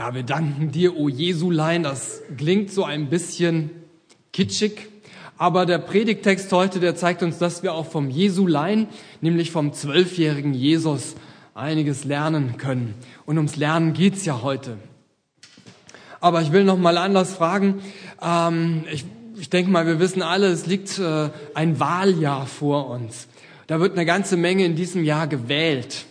Ja, wir danken dir, o Jesulein. Das klingt so ein bisschen kitschig, aber der Predigttext heute, der zeigt uns, dass wir auch vom Jesulein, nämlich vom 12-jährigen Jesus, einiges lernen können. Und ums Lernen geht's ja heute. Aber ich will noch mal anders fragen. Ich denke mal, wir wissen alle, es liegt ein Wahljahr vor uns. Da wird eine ganze Menge in diesem Jahr gewählt.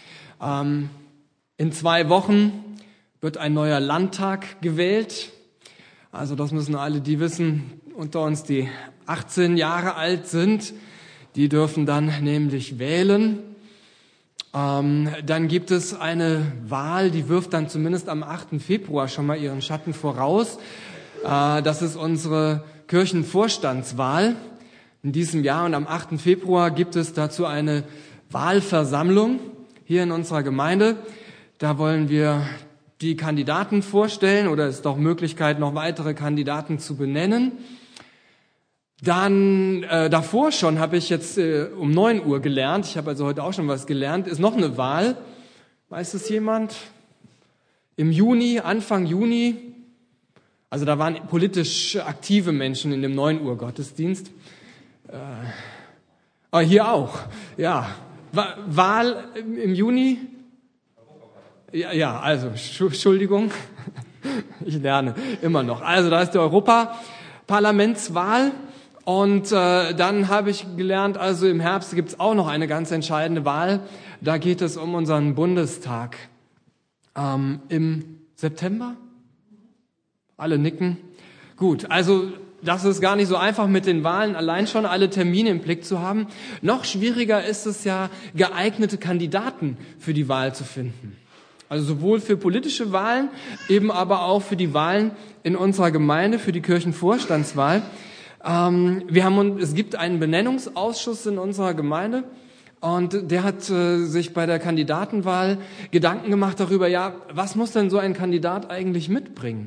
In 2 Wochen wird ein neuer Landtag gewählt. Also das müssen alle, die wissen, unter uns, die 18 Jahre alt sind, die dürfen dann nämlich wählen. Dann gibt es eine Wahl, die wirft dann zumindest am 8. Februar schon mal ihren Schatten voraus. Das ist unsere Kirchenvorstandswahl in diesem Jahr. Und am 8. Februar gibt es dazu eine Wahlversammlung hier in unserer Gemeinde. Da wollen wir die Kandidaten vorstellen oder es ist doch Möglichkeit, noch weitere Kandidaten zu benennen. Dann davor schon habe ich jetzt um 9 Uhr gelernt, ich habe also heute auch schon was gelernt, ist noch eine Wahl. Weiß es jemand? Im Juni, Anfang Juni, also da waren politisch aktive Menschen in dem 9 Uhr Gottesdienst. Aber hier auch, ja. Wahl im Juni? Ja, also, Entschuldigung, ich lerne immer noch. Also, da ist die Europaparlamentswahl und dann habe ich gelernt, also im Herbst gibt's auch noch eine ganz entscheidende Wahl. Da geht es um unseren Bundestag. Im September? Alle nicken. Gut, also das ist gar nicht so einfach mit den Wahlen, allein schon alle Termine im Blick zu haben. Noch schwieriger ist es ja, geeignete Kandidaten für die Wahl zu finden. Also sowohl für politische Wahlen, eben aber auch für die Wahlen in unserer Gemeinde, für die Kirchenvorstandswahl. Es gibt einen Benennungsausschuss in unserer Gemeinde und der hat sich bei der Kandidatenwahl Gedanken gemacht darüber, ja, was muss denn so ein Kandidat eigentlich mitbringen?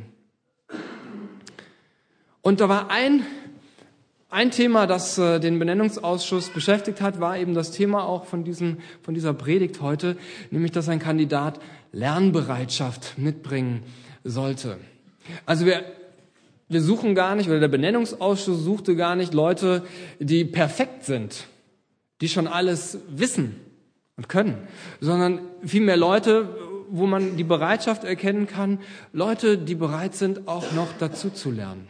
Und da war ein Thema, das den Benennungsausschuss beschäftigt hat, war eben das Thema auch von dieser Predigt heute, nämlich, dass ein Kandidat Lernbereitschaft mitbringen sollte. Also wir suchen gar nicht, oder der Benennungsausschuss suchte gar nicht Leute, die perfekt sind, die schon alles wissen und können, sondern vielmehr Leute, wo man die Bereitschaft erkennen kann, Leute, die bereit sind, auch noch dazu zu lernen.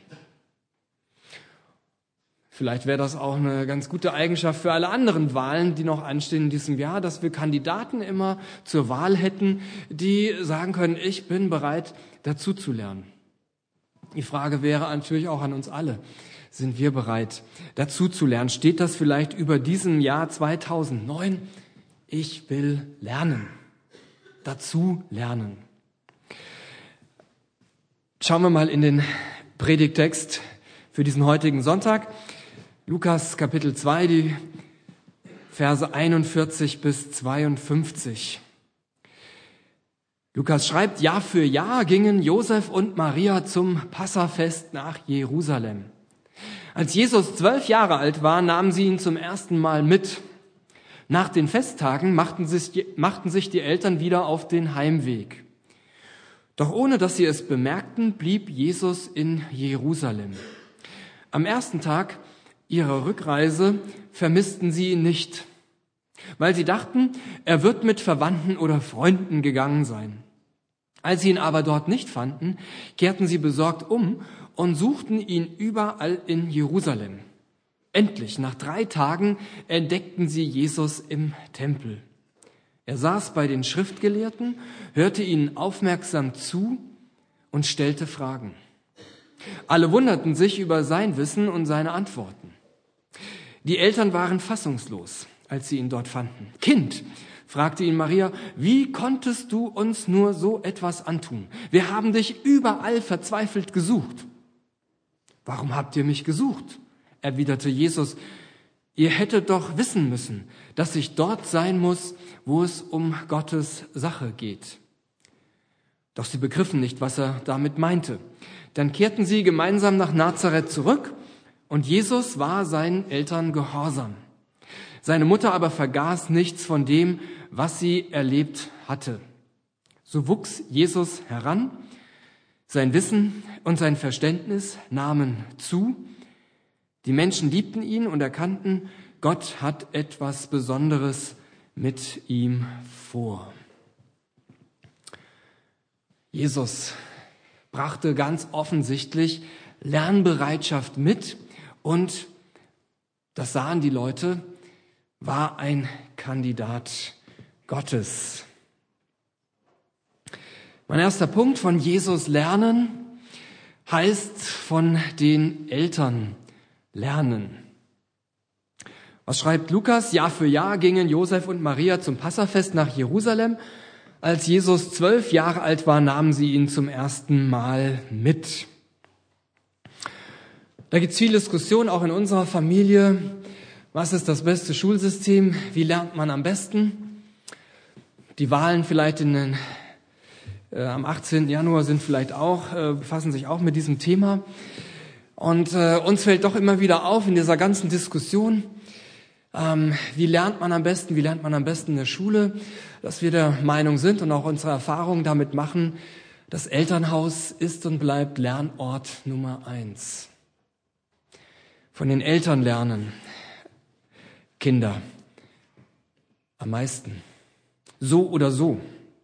Vielleicht wäre das auch eine ganz gute Eigenschaft für alle anderen Wahlen, die noch anstehen in diesem Jahr, dass wir Kandidaten immer zur Wahl hätten, die sagen können, ich bin bereit, dazu zu lernen. Die Frage wäre natürlich auch an uns alle. Sind wir bereit, dazu zu lernen? Steht das vielleicht über diesem Jahr 2009? Ich will lernen. Dazu lernen. Schauen wir mal in den Predigttext für diesen heutigen Sonntag. Lukas Kapitel 2, die Verse 41 bis 52. Lukas schreibt, Jahr für Jahr gingen Josef und Maria zum Passafest nach Jerusalem. Als Jesus 12 Jahre alt war, nahmen sie ihn zum ersten Mal mit. Nach den Festtagen machten sich die Eltern wieder auf den Heimweg. Doch ohne dass sie es bemerkten, blieb Jesus in Jerusalem. Am ersten Tag ihrer Rückreise vermissten sie ihn nicht, weil sie dachten, er wird mit Verwandten oder Freunden gegangen sein. Als sie ihn aber dort nicht fanden, kehrten sie besorgt um und suchten ihn überall in Jerusalem. Endlich, nach 3 Tagen, entdeckten sie Jesus im Tempel. Er saß bei den Schriftgelehrten, hörte ihnen aufmerksam zu und stellte Fragen. Alle wunderten sich über sein Wissen und seine Antworten. Die Eltern waren fassungslos, als sie ihn dort fanden. Kind, fragte ihn Maria, wie konntest du uns nur so etwas antun? Wir haben dich überall verzweifelt gesucht. Warum habt ihr mich gesucht? Erwiderte Jesus. Ihr hättet doch wissen müssen, dass ich dort sein muss, wo es um Gottes Sache geht. Doch sie begriffen nicht, was er damit meinte. Dann kehrten sie gemeinsam nach Nazareth zurück und Jesus war seinen Eltern gehorsam. Seine Mutter aber vergaß nichts von dem, was sie erlebt hatte. So wuchs Jesus heran, sein Wissen und sein Verständnis nahmen zu. Die Menschen liebten ihn und erkannten, Gott hat etwas Besonderes mit ihm vor. Jesus brachte ganz offensichtlich Lernbereitschaft mit und, das sahen die Leute, war ein Kandidat Gottes. Mein erster Punkt: von Jesus lernen heißt von den Eltern lernen. Was schreibt Lukas? Jahr für Jahr gingen Josef und Maria zum Passafest nach Jerusalem. Als Jesus 12 Jahre alt war, nahmen sie ihn zum ersten Mal mit. Da gibt es viel Diskussion, auch in unserer Familie. Was ist das beste Schulsystem? Wie lernt man am besten? Die Wahlen vielleicht am 18. Januar sind vielleicht auch, befassen sich auch mit diesem Thema. Und uns fällt doch immer wieder auf in dieser ganzen Diskussion, wie lernt man am besten in der Schule, dass wir der Meinung sind und auch unsere Erfahrungen damit machen, das Elternhaus ist und bleibt Lernort Nummer 1. Von den Eltern lernen Kinder am meisten. So oder so.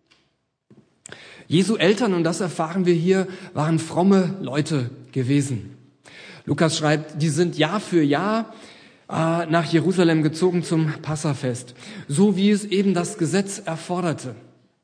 Jesu Eltern, und das erfahren wir hier, waren fromme Leute gewesen. Lukas schreibt, die sind Jahr für Jahr nach Jerusalem gezogen zum Passafest, so wie es eben das Gesetz erforderte.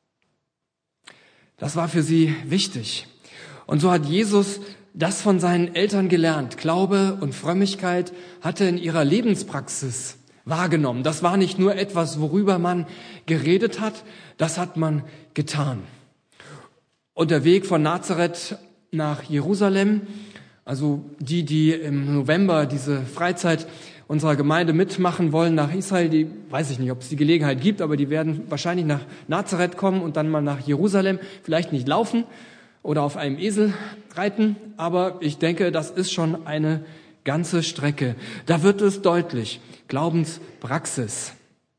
Das war für sie wichtig. Und so hat Jesus das von seinen Eltern gelernt. Glaube und Frömmigkeit hat er in ihrer Lebenspraxis wahrgenommen. Das war nicht nur etwas, worüber man geredet hat, das hat man getan. Und der Weg von Nazareth nach Jerusalem, also die im November diese Freizeit unserer Gemeinde mitmachen wollen nach Israel, die weiß ich nicht, ob es die Gelegenheit gibt, aber die werden wahrscheinlich nach Nazareth kommen und dann mal nach Jerusalem, vielleicht nicht laufen oder auf einem Esel reiten, aber ich denke, das ist schon eine ganze Strecke. Da wird es deutlich, Glaubenspraxis.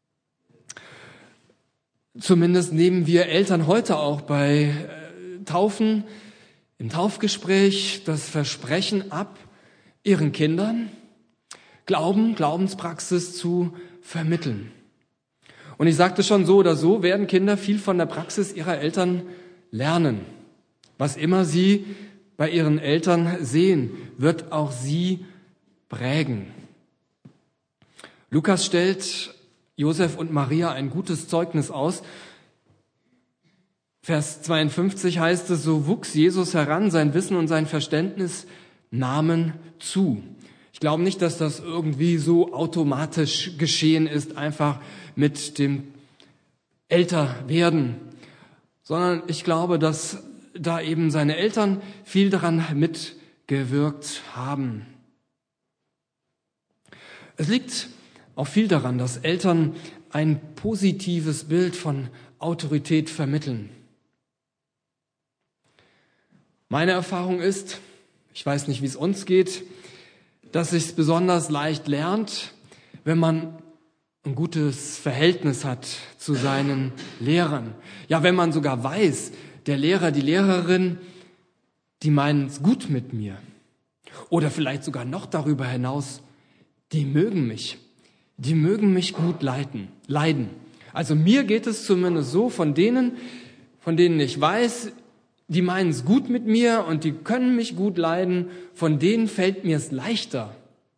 Zumindest nehmen wir Eltern heute auch bei Taufen, im Taufgespräch das Versprechen ab, ihren Kindern Glaubenspraxis zu vermitteln. Und ich sagte schon, so oder so werden Kinder viel von der Praxis ihrer Eltern lernen. Was immer sie bei ihren Eltern sehen, wird auch sie prägen. Lukas stellt Josef und Maria ein gutes Zeugnis aus. Vers 52 heißt es, so wuchs Jesus heran, sein Wissen und sein Verständnis nahmen zu. Ich glaube nicht, dass das irgendwie so automatisch geschehen ist, einfach mit dem Älterwerden, sondern ich glaube, dass da eben seine Eltern viel daran mitgewirkt haben. Es liegt auch viel daran, dass Eltern ein positives Bild von Autorität vermitteln. Meine Erfahrung ist, ich weiß nicht, wie es uns geht, dass sich es besonders leicht lernt, wenn man ein gutes Verhältnis hat zu seinen Lehrern. Ja, wenn man sogar weiß, der Lehrer, die Lehrerin, die meinen es gut mit mir. Oder vielleicht sogar noch darüber hinaus, die mögen mich gut leiden. Also mir geht es zumindest so, von denen ich weiß, die meinen es gut mit mir und die können mich gut leiden, von denen fällt mir es leichter,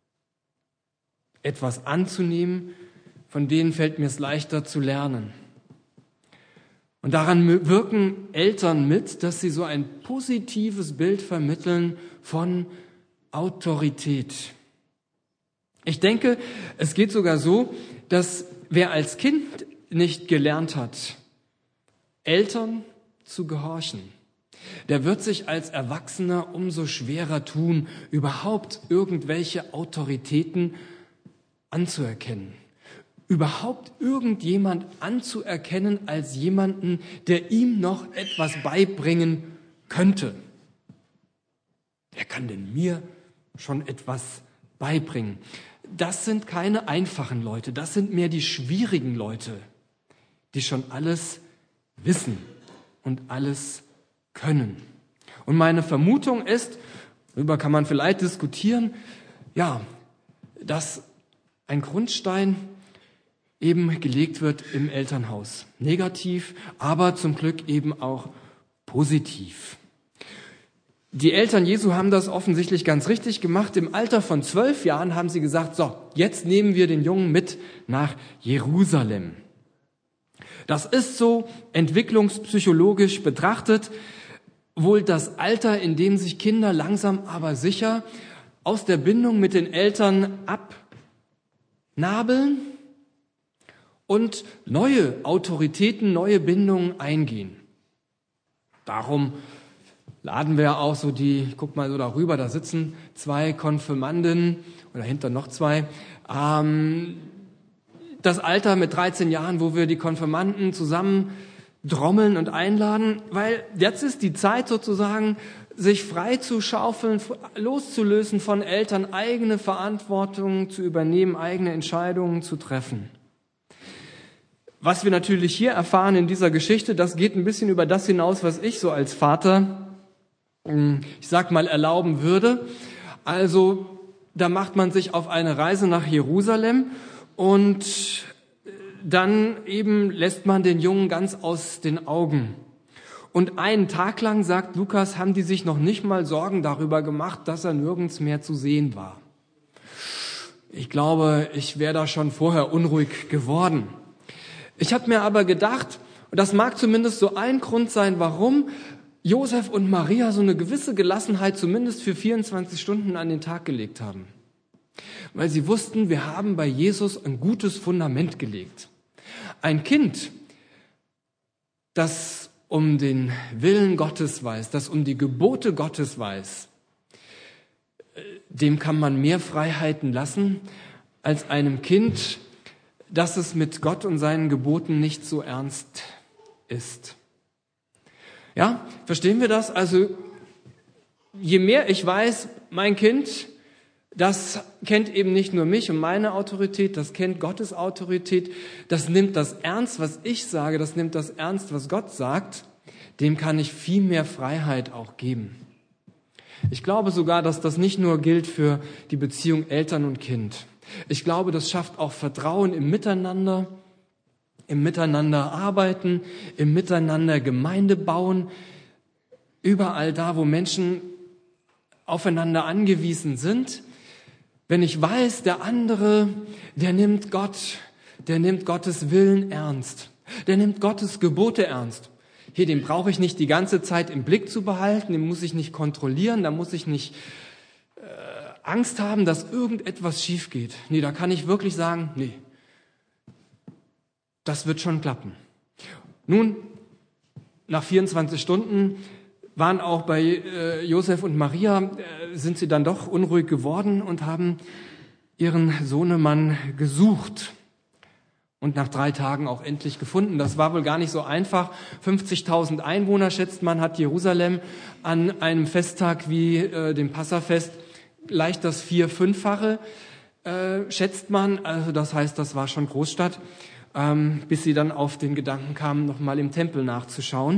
etwas anzunehmen, von denen fällt mir es leichter zu lernen. Und daran wirken Eltern mit, dass sie so ein positives Bild vermitteln von Autorität. Ich denke, es geht sogar so, dass wer als Kind nicht gelernt hat, Eltern zu gehorchen, der wird sich als Erwachsener umso schwerer tun, überhaupt irgendwelche Autoritäten anzuerkennen. Überhaupt irgendjemand anzuerkennen als jemanden, der ihm noch etwas beibringen könnte. Wer kann denn mir schon etwas beibringen? Das sind keine einfachen Leute, das sind mehr die schwierigen Leute, die schon alles wissen, und alles können. Und meine Vermutung ist, darüber kann man vielleicht diskutieren, ja, dass ein Grundstein eben gelegt wird im Elternhaus. Negativ, aber zum Glück eben auch positiv. Die Eltern Jesu haben das offensichtlich ganz richtig gemacht. Im Alter von 12 Jahren haben sie gesagt, so, jetzt nehmen wir den Jungen mit nach Jerusalem. Das ist so entwicklungspsychologisch betrachtet wohl das Alter, in dem sich Kinder langsam aber sicher aus der Bindung mit den Eltern abnabeln und neue Autoritäten, neue Bindungen eingehen. Darum laden wir auch so guck mal so darüber, da sitzen 2 Konfirmanden oder dahinter noch 2. Das Alter mit 13 Jahren, wo wir die Konfirmanden zusammen drommeln und einladen, weil jetzt ist die Zeit sozusagen, sich frei zu schaufeln, loszulösen von Eltern, eigene Verantwortung zu übernehmen, eigene Entscheidungen zu treffen. Was wir natürlich hier erfahren in dieser Geschichte, das geht ein bisschen über das hinaus, was ich so als Vater, ich sag mal, erlauben würde. Also da macht man sich auf eine Reise nach Jerusalem und dann eben lässt man den Jungen ganz aus den Augen. Und einen Tag lang, sagt Lukas, haben die sich noch nicht mal Sorgen darüber gemacht, dass er nirgends mehr zu sehen war. Ich glaube, ich wäre da schon vorher unruhig geworden. Ich habe mir aber gedacht, und das mag zumindest so ein Grund sein, warum Josef und Maria so eine gewisse Gelassenheit zumindest für 24 Stunden an den Tag gelegt haben. Weil sie wussten, wir haben bei Jesus ein gutes Fundament gelegt. Ein Kind, das um den Willen Gottes weiß, das um die Gebote Gottes weiß, dem kann man mehr Freiheiten lassen als einem Kind, das es mit Gott und seinen Geboten nicht so ernst ist. Ja, verstehen wir das? Also, je mehr ich weiß, mein Kind, das kennt eben nicht nur mich und meine Autorität, das kennt Gottes Autorität, das nimmt das ernst, was ich sage, das nimmt das ernst, was Gott sagt, dem kann ich viel mehr Freiheit auch geben. Ich glaube sogar, dass das nicht nur gilt für die Beziehung Eltern und Kind. Ich glaube, das schafft auch Vertrauen im Miteinander arbeiten, im Miteinander Gemeinde bauen, überall da, wo Menschen aufeinander angewiesen sind. Wenn ich weiß, der andere, der nimmt Gottes Willen ernst, der nimmt Gottes Gebote ernst. Hier, den brauche ich nicht die ganze Zeit im Blick zu behalten, den muss ich nicht kontrollieren, da muss ich nicht Angst haben, dass irgendetwas schief geht. Nee, da kann ich wirklich sagen, nee, das wird schon klappen. Nun, nach 24 Stunden waren auch bei Josef und Maria, sind sie dann doch unruhig geworden und haben ihren Sohnemann gesucht und nach 3 Tagen auch endlich gefunden. Das war wohl gar nicht so einfach. 50.000 Einwohner, schätzt man, hat Jerusalem an einem Festtag wie dem Passafest leicht das 4-5-fache, schätzt man. Also das heißt, das war schon Großstadt, bis sie dann auf den Gedanken kamen, nochmal im Tempel nachzuschauen.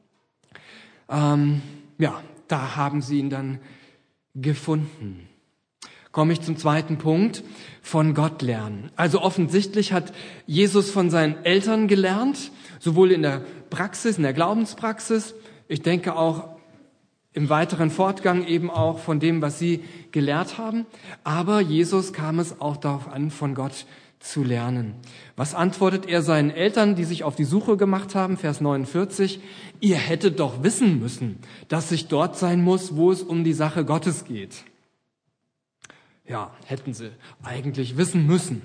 Da haben sie ihn dann gefunden. Komme ich zum zweiten Punkt, von Gott lernen. Also offensichtlich hat Jesus von seinen Eltern gelernt, sowohl in der Praxis, in der Glaubenspraxis, ich denke auch im weiteren Fortgang eben auch von dem, was sie gelehrt haben. Aber Jesus kam es auch darauf an, von Gott zu lernen. Was antwortet er seinen Eltern, die sich auf die Suche gemacht haben? Vers 49. Ihr hättet doch wissen müssen, dass ich dort sein muss, wo es um die Sache Gottes geht. Ja, hätten sie eigentlich wissen müssen,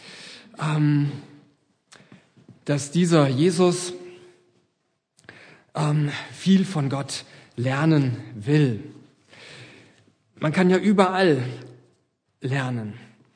dass dieser Jesus viel von Gott lernen will. Man kann ja überall lernen.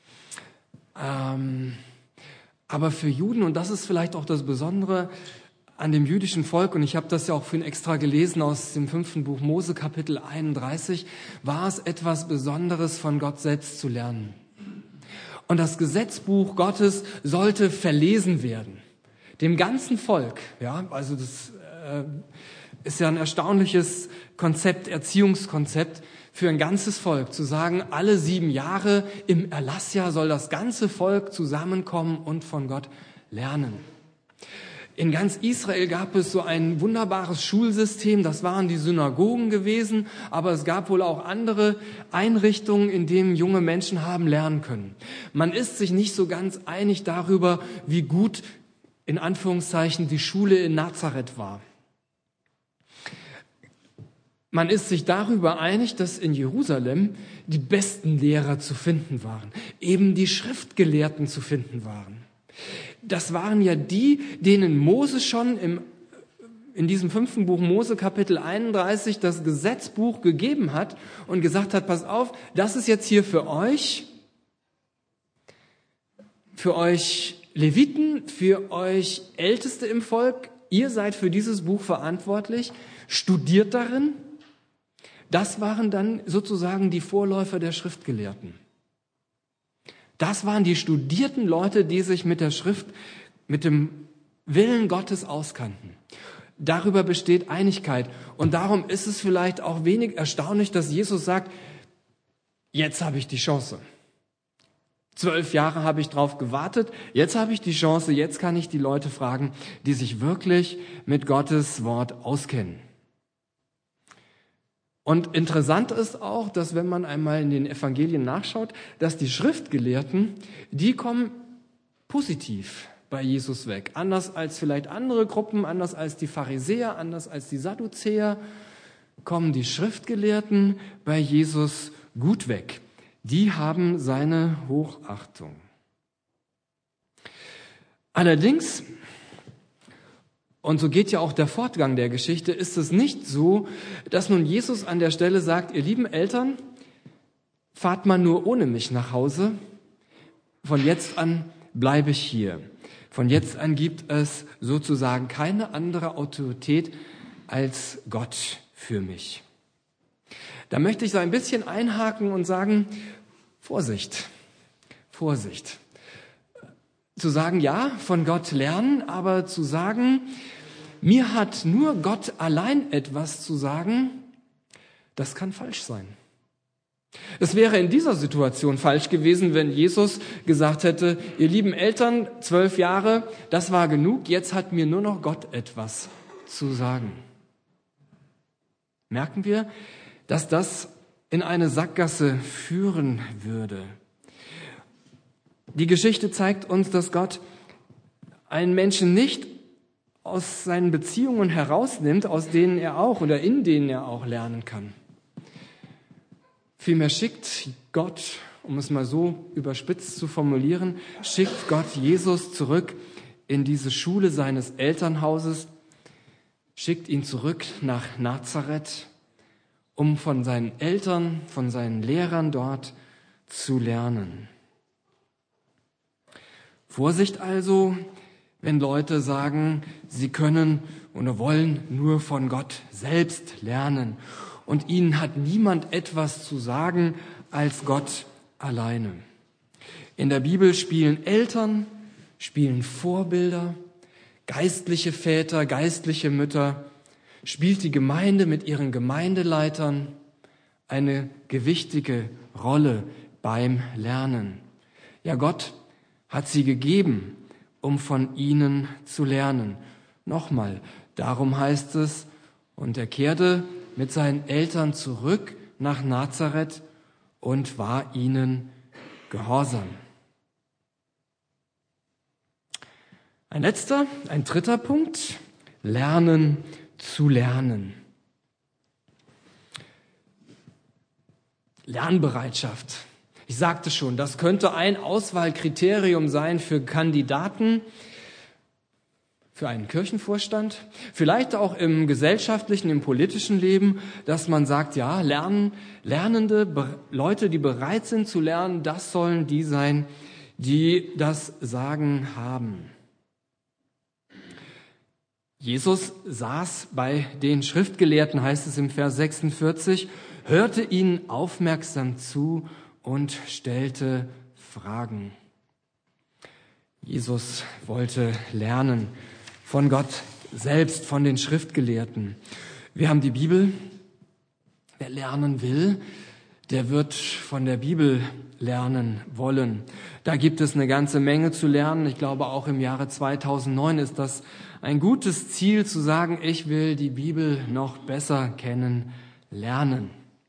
Aber für Juden, und das ist vielleicht auch das Besondere an dem jüdischen Volk, und ich habe das ja auch für ihn extra gelesen aus dem 5. Buch Mose, Kapitel 31, war es etwas Besonderes, von Gott selbst zu lernen. Und das Gesetzbuch Gottes sollte verlesen werden. Dem ganzen Volk, ja, also das ist ja ein erstaunliches Konzept, Erziehungskonzept für ein ganzes Volk, zu sagen, alle 7 Jahre im Erlassjahr soll das ganze Volk zusammenkommen und von Gott lernen. In ganz Israel gab es so ein wunderbares Schulsystem, das waren die Synagogen gewesen, aber es gab wohl auch andere Einrichtungen, in denen junge Menschen haben lernen können. Man ist sich nicht so ganz einig darüber, wie gut, in Anführungszeichen, die Schule in Nazareth war. Man ist sich darüber einig, dass in Jerusalem die besten Lehrer zu finden waren, eben die Schriftgelehrten zu finden waren. Das waren ja die, denen Mose schon in diesem 5. Buch Mose, Kapitel 31, das Gesetzbuch gegeben hat und gesagt hat, pass auf, das ist jetzt hier für euch Leviten, für euch Älteste im Volk, ihr seid für dieses Buch verantwortlich, studiert darin. Das waren dann sozusagen die Vorläufer der Schriftgelehrten. Das waren die studierten Leute, die sich mit der Schrift, mit dem Willen Gottes auskannten. Darüber besteht Einigkeit. Und darum ist es vielleicht auch wenig erstaunlich, dass Jesus sagt, jetzt habe ich die Chance. 12 Jahre habe ich drauf gewartet, jetzt habe ich die Chance, jetzt kann ich die Leute fragen, die sich wirklich mit Gottes Wort auskennen. Und interessant ist auch, dass wenn man einmal in den Evangelien nachschaut, dass die Schriftgelehrten, die kommen positiv bei Jesus weg. Anders als vielleicht andere Gruppen, anders als die Pharisäer, anders als die Sadduzäer, kommen die Schriftgelehrten bei Jesus gut weg. Die haben seine Hochachtung. Allerdings, und so geht ja auch der Fortgang der Geschichte, ist es nicht so, dass nun Jesus an der Stelle sagt, ihr lieben Eltern, fahrt mal nur ohne mich nach Hause. Von jetzt an bleibe ich hier. Von jetzt an gibt es sozusagen keine andere Autorität als Gott für mich. Da möchte ich so ein bisschen einhaken und sagen, Vorsicht, Vorsicht. Zu sagen, ja, von Gott lernen, aber zu sagen, mir hat nur Gott allein etwas zu sagen, das kann falsch sein. Es wäre in dieser Situation falsch gewesen, wenn Jesus gesagt hätte, ihr lieben Eltern, 12 Jahre, das war genug, jetzt hat mir nur noch Gott etwas zu sagen. Merken wir, dass das in eine Sackgasse führen würde. Die Geschichte zeigt uns, dass Gott einen Menschen nicht aus seinen Beziehungen herausnimmt, aus denen er auch oder in denen er auch lernen kann. Vielmehr schickt Gott, um es mal so überspitzt zu formulieren, schickt Gott Jesus zurück in diese Schule seines Elternhauses, schickt ihn zurück nach Nazareth, um von seinen Eltern, von seinen Lehrern dort zu lernen. Vorsicht also, wenn Leute sagen, sie können oder wollen nur von Gott selbst lernen und ihnen hat niemand etwas zu sagen als Gott alleine. In der Bibel spielen Eltern, spielen Vorbilder, geistliche Väter, geistliche Mütter, spielt die Gemeinde mit ihren Gemeindeleitern eine gewichtige Rolle beim Lernen. Ja, Gott hat sie gegeben, um von ihnen zu lernen. Nochmal, darum heißt es, und er kehrte mit seinen Eltern zurück nach Nazareth und war ihnen gehorsam. Ein dritter Punkt, lernen zu lernen. Lernbereitschaft. Ich sagte schon, das könnte ein Auswahlkriterium sein für Kandidaten, für einen Kirchenvorstand, vielleicht auch im gesellschaftlichen, im politischen Leben, dass man sagt, ja, Lernende, Leute, die bereit sind zu lernen, das sollen die sein, die das Sagen haben. Jesus saß bei den Schriftgelehrten, heißt es im Vers 46, hörte ihnen aufmerksam zu und stellte Fragen. Jesus wollte lernen von Gott selbst von den Schriftgelehrten. Wir haben die Bibel. Wer lernen will, der wird von der Bibel lernen wollen. Da gibt es eine ganze Menge zu lernen. Ich glaube, auch im Jahre 2009 ist das ein gutes Ziel, zu sagen, ich will die Bibel noch besser kennenlernen.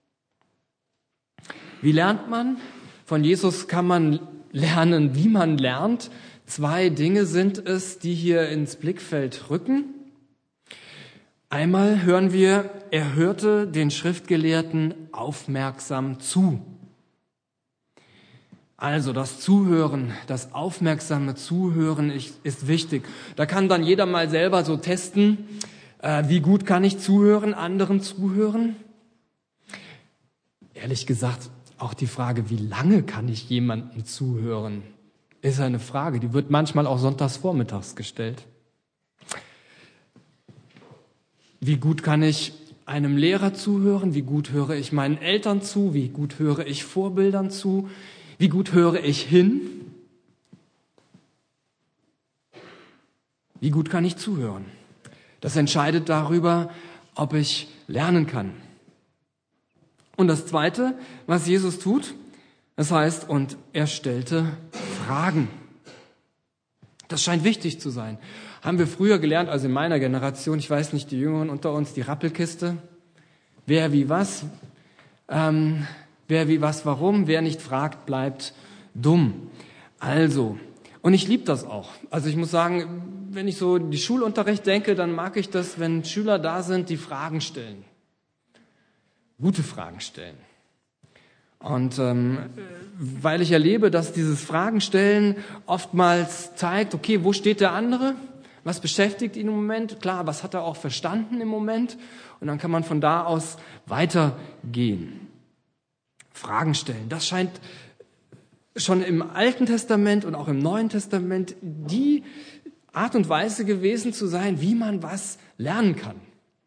Wie lernt man? Von Jesus kann man lernen, wie man lernt. 2 Dinge sind es, die hier ins Blickfeld rücken. Einmal hören wir, er hörte den Schriftgelehrten aufmerksam zu. Also das Zuhören, das aufmerksame Zuhören ist wichtig. Da kann dann jeder mal selber so testen, wie gut kann ich zuhören, anderen zuhören. Ehrlich gesagt, auch die Frage, wie lange kann ich jemandem zuhören, ist eine Frage, die wird manchmal auch sonntags vormittags gestellt. Wie gut kann ich einem Lehrer zuhören? Wie gut höre ich meinen Eltern zu? Wie gut höre ich Vorbildern zu? Wie gut höre ich hin? Wie gut kann ich zuhören? Das entscheidet darüber, ob ich lernen kann. Und das Zweite, was Jesus tut, das heißt, und er stellte Fragen. Das scheint wichtig zu sein. Haben wir früher gelernt, also in meiner Generation, ich weiß nicht, die Jüngeren unter uns, die Rappelkiste. Wer wie was, warum, wer nicht fragt, bleibt dumm. Also, und ich liebe das auch. Also ich muss sagen, wenn ich so die Schulunterricht denke, dann mag ich das, wenn Schüler da sind, die Fragen stellen. Gute Fragen stellen. Und weil ich erlebe, dass dieses Fragenstellen oftmals zeigt, okay, wo steht der andere? Was beschäftigt ihn im Moment? Klar, was hat er auch verstanden im Moment? Und dann kann man von da aus weitergehen. Fragen stellen, das scheint schon im Alten Testament und auch im Neuen Testament die Art und Weise gewesen zu sein, wie man was lernen kann.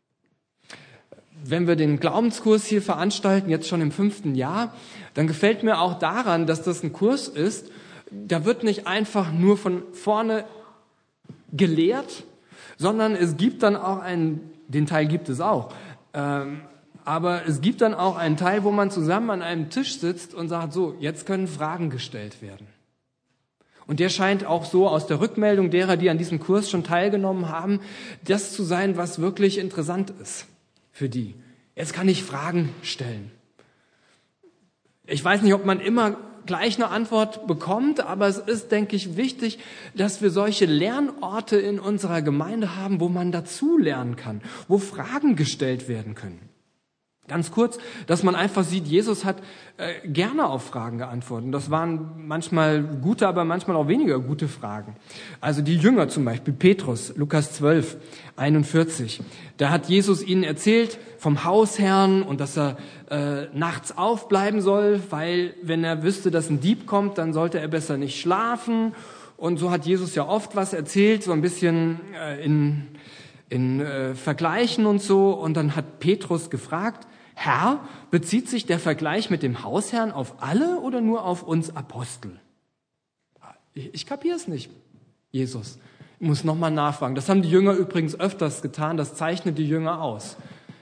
Wenn wir den Glaubenskurs hier veranstalten, jetzt schon im 5. Jahr, dann gefällt mir auch daran, dass das ein Kurs ist, da wird nicht einfach nur von vorne gelehrt, sondern es gibt dann auch den Teil gibt es auch, aber es gibt dann auch einen Teil, wo man zusammen an einem Tisch sitzt und sagt, so, jetzt können Fragen gestellt werden. Und der scheint auch so aus der Rückmeldung derer, die an diesem Kurs schon teilgenommen haben, das zu sein, was wirklich interessant ist für die. Jetzt kann ich Fragen stellen. Ich weiß nicht, ob man immer gleich eine Antwort bekommt, aber es ist, denke ich, wichtig, dass wir solche Lernorte in unserer Gemeinde haben, wo man dazu lernen kann, wo Fragen gestellt werden können. Ganz kurz, dass man einfach sieht, Jesus hat gerne auf Fragen geantwortet. Das waren manchmal gute, aber manchmal auch weniger gute Fragen. Also die Jünger zum Beispiel, Petrus, Lukas 12, 41. Da hat Jesus ihnen erzählt vom Hausherrn und dass er nachts aufbleiben soll, weil wenn er wüsste, dass ein Dieb kommt, dann sollte er besser nicht schlafen. Und so hat Jesus ja oft was erzählt, so ein bisschen in Vergleichen und so. Und dann hat Petrus gefragt, Herr, bezieht sich der Vergleich mit dem Hausherrn auf alle oder nur auf uns Apostel? Ich kapiere es nicht, Jesus. Ich muss nochmal nachfragen. Das haben die Jünger übrigens öfters getan, das zeichnet die Jünger aus.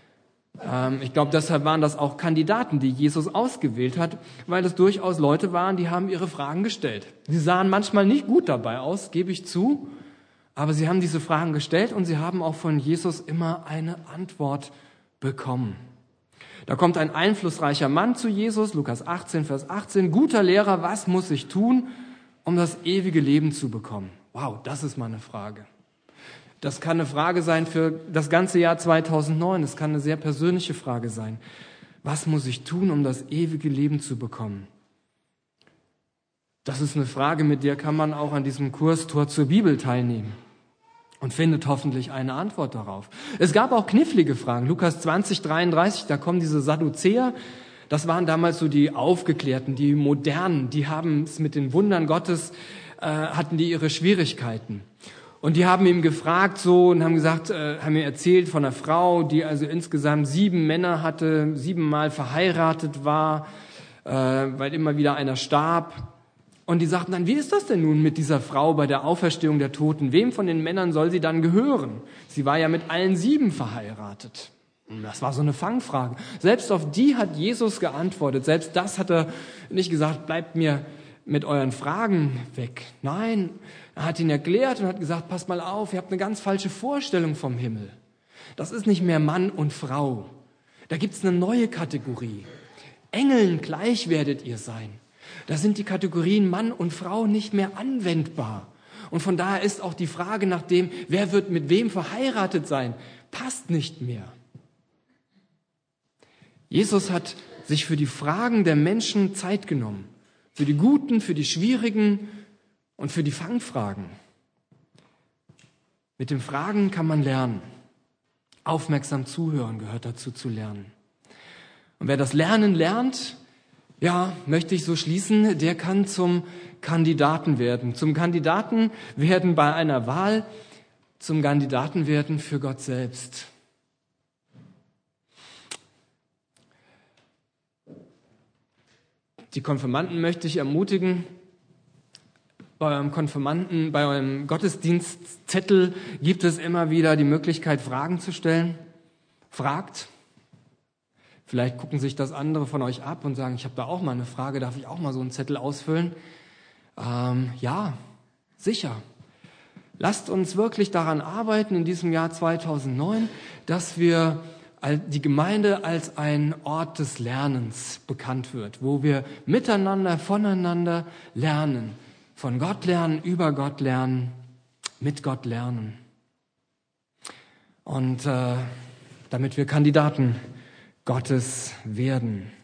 Ich glaube, deshalb waren das auch Kandidaten, die Jesus ausgewählt hat, weil es durchaus Leute waren, die haben ihre Fragen gestellt. Sie sahen manchmal nicht gut dabei aus, gebe ich zu, aber sie haben diese Fragen gestellt und sie haben auch von Jesus immer eine Antwort bekommen. Da kommt ein einflussreicher Mann zu Jesus, Lukas 18, Vers 18. Guter Lehrer, was muss ich tun, um das ewige Leben zu bekommen? Wow, das ist mal eine Frage. Das kann eine Frage sein für das ganze Jahr 2009. Das kann eine sehr persönliche Frage sein. Was muss ich tun, um das ewige Leben zu bekommen? Das ist eine Frage, mit der kann man auch an diesem Kurs Tor zur Bibel teilnehmen. Und findet hoffentlich eine Antwort darauf. Es gab auch knifflige Fragen. Lukas 20, 33, da kommen diese Sadduzäer. Das waren damals so die Aufgeklärten, die Modernen. Die haben es mit den Wundern Gottes, hatten die ihre Schwierigkeiten. Und die haben ihm gefragt so und haben gesagt, haben mir erzählt von einer Frau, die also insgesamt 7 Männer hatte, 7-mal verheiratet war, weil immer wieder einer starb. Und die sagten dann, wie ist das denn nun mit dieser Frau bei der Auferstehung der Toten? Wem von den Männern soll sie dann gehören? Sie war ja mit allen 7 verheiratet. Und das war so eine Fangfrage. Selbst auf die hat Jesus geantwortet. Selbst das hat er nicht gesagt, bleibt mir mit euren Fragen weg. Nein, er hat ihn erklärt und hat gesagt, passt mal auf, ihr habt eine ganz falsche Vorstellung vom Himmel. Das ist nicht mehr Mann und Frau. Da gibt's eine neue Kategorie. Engeln gleich werdet ihr sein. Da sind die Kategorien Mann und Frau nicht mehr anwendbar. Und von daher ist auch die Frage nach dem, wer wird mit wem verheiratet sein, passt nicht mehr. Jesus hat sich für die Fragen der Menschen Zeit genommen. Für die guten, für die schwierigen und für die Fangfragen. Mit den Fragen kann man lernen. Aufmerksam zuhören gehört dazu zu lernen. Und wer das Lernen lernt, ja, möchte ich so schließen, der kann zum Kandidaten werden. Zum Kandidaten werden bei einer Wahl, zum Kandidaten werden für Gott selbst. Die Konfirmanden möchte ich ermutigen, bei eurem Gottesdienstzettel gibt es immer wieder die Möglichkeit, Fragen zu stellen. Fragt. Vielleicht gucken sich das andere von euch ab und sagen, ich habe da auch mal eine Frage, darf ich auch mal so einen Zettel ausfüllen? Ja, sicher. Lasst uns wirklich daran arbeiten in diesem Jahr 2009, dass wir die Gemeinde als ein Ort des Lernens bekannt wird, wo wir miteinander, voneinander lernen, von Gott lernen, über Gott lernen, mit Gott lernen. Und damit wir Kandidaten Gottes werden.